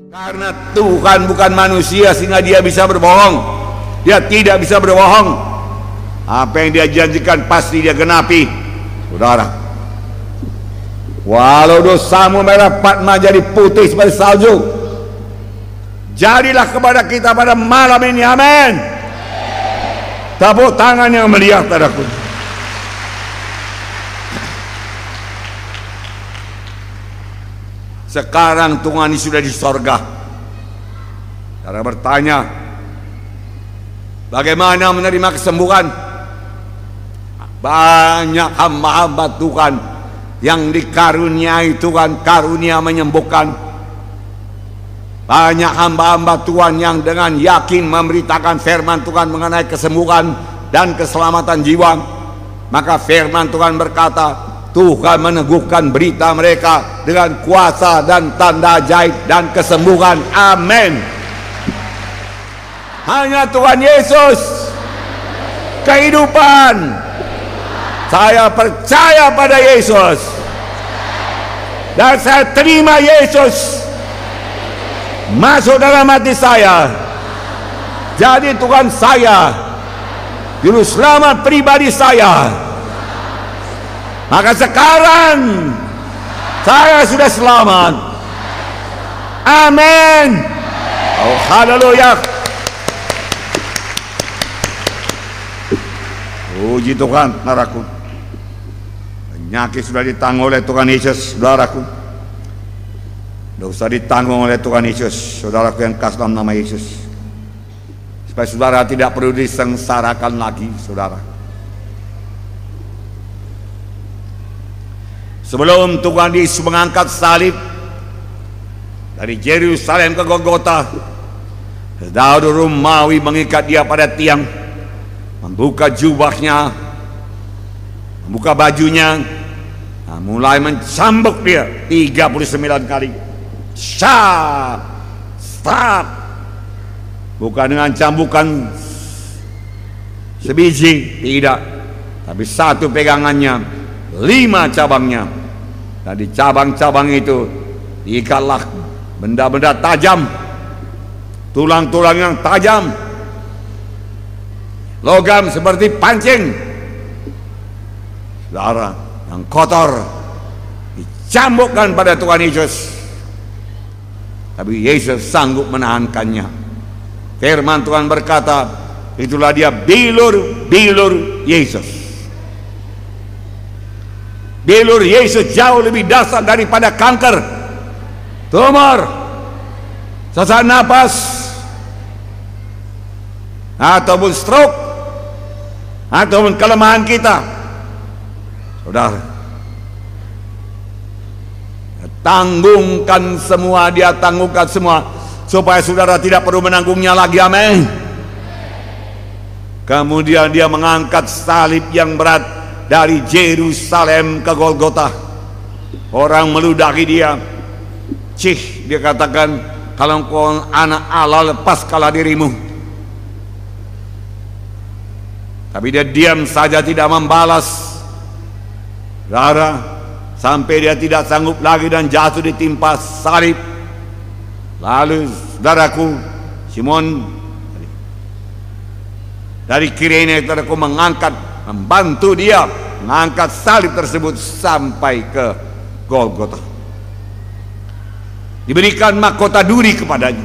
Karena Tuhan bukan manusia sehingga dia bisa berbohong. Dia tidak bisa berbohong. Apa yang dia janjikan pasti dia genapi. Saudara, walau dosamu merah patma jadi putih seperti salju, jadilah kepada kita pada malam ini. Amin. Tepuk tangan yang meriah, saudaraku. Sekarang Tuhan sudah di sorga. Saudara bertanya, bagaimana menerima kesembuhan? Banyak hamba-hamba Tuhan yang dikaruniai Tuhan karunia menyembuhkan. Banyak hamba-hamba Tuhan yang dengan yakin memberitakan firman Tuhan mengenai kesembuhan dan keselamatan jiwa. Maka firman Tuhan berkata, Tuhan meneguhkan berita mereka dengan kuasa dan tanda ajaib dan kesembuhan. Amin. Hanya Tuhan Yesus kehidupan. Saya percaya pada Yesus dan saya terima Yesus masuk dalam hati saya, jadi Tuhan saya, juru selamat pribadi saya. Maka sekarang saya sudah selamat. Amin. Oh, haleluya. Puji Tuhan, saudaraku. Penyakit sudah ditanggung oleh Tuhan Yesus, saudaraku. Dosa ditanggung oleh Tuhan Yesus, saudaraku yang kasih dalam nama Yesus. Supaya saudara tidak perlu disengsarakan lagi, saudara. Sebelum Tuhan Yesus mengangkat salib dari Yerusalem ke Golgota, Daud Romawi mengikat dia pada tiang, membuka jubahnya, membuka bajunya, mulai mencambuk dia 39 kali. Stop. Bukan dengan cambukan sebiji, tidak, tapi satu pegangannya, 5 cabangnya. Dan di cabang-cabang itu diikatlah benda-benda tajam, tulang-tulang yang tajam, logam seperti pancing. Saudara, yang kotor dicambukkan pada Tuhan Yesus, tapi Yesus sanggup menahankannya. Firman Tuhan berkata, itulah dia bilur Yesus. Bilur Yesus jauh lebih dahsyat daripada kanker, tumor, sesak napas, ataupun stroke, ataupun kelemahan kita. Saudara, tanggungkan semua, dia tanggungkan semua, supaya saudara tidak perlu menanggungnya lagi. Amin. Kemudian dia mengangkat salib yang berat dari Yerusalem ke Golgota. Orang meludahi dia. Dia katakan, kalau engkau anak Allah, lepaskanlah dirimu. Tapi dia diam saja, tidak membalas. Saudara, sampai dia tidak sanggup lagi dan jatuh ditimpa salib. Lalu saudaraku Simon dari Kirene, saudaraku, membantu dia mengangkat salib tersebut sampai ke Golgota. Diberikan mahkota duri kepadanya.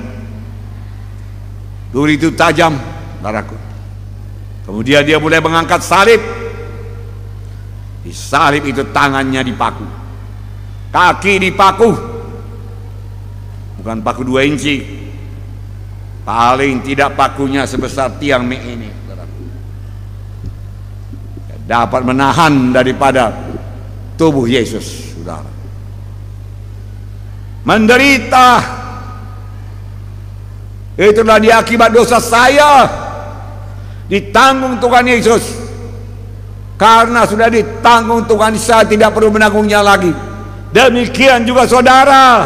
Duri itu tajam, saudaraku. Kemudian dia mulai mengangkat salib. Di salib itu tangannya dipaku, kaki dipaku, bukan paku 2 inci, paling tidak pakunya sebesar tiang mie ini, dapat menahan daripada tubuh Yesus, saudara. Menderita, itulah dia akibat dosa saya, ditanggung Tuhan Yesus. Karena sudah ditanggung Tuhan, saya tidak perlu menanggungnya lagi. Demikian juga saudara,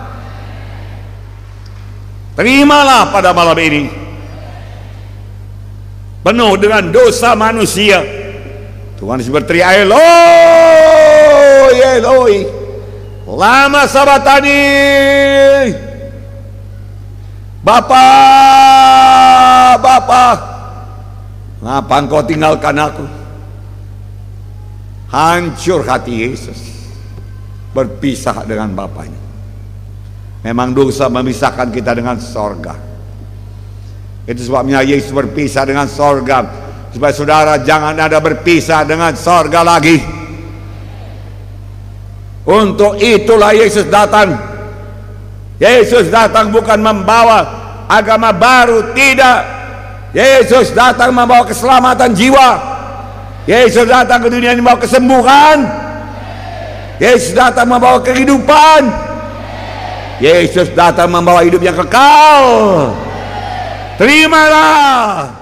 terimalah pada malam ini, penuh dengan dosa manusia. Tuhan berteriak, Eloi, Eloi, lama sabatani. Bapa, Bapa, ngapa engkau tinggalkan aku? Hancur hati Yesus, berpisah dengan Bapanya. Memang dosa memisahkan kita dengan sorga. Itu sebabnya Yesus berpisah dengan sorga, supaya saudara jangan ada berpisah dengan sorga lagi. Untuk itulah Yesus datang. Yesus datang bukan membawa agama baru, tidak. Yesus datang membawa keselamatan jiwa. Yesus datang ke dunia ini membawa kesembuhan. Yesus datang membawa kehidupan. Yesus datang membawa hidup yang kekal. Terimalah.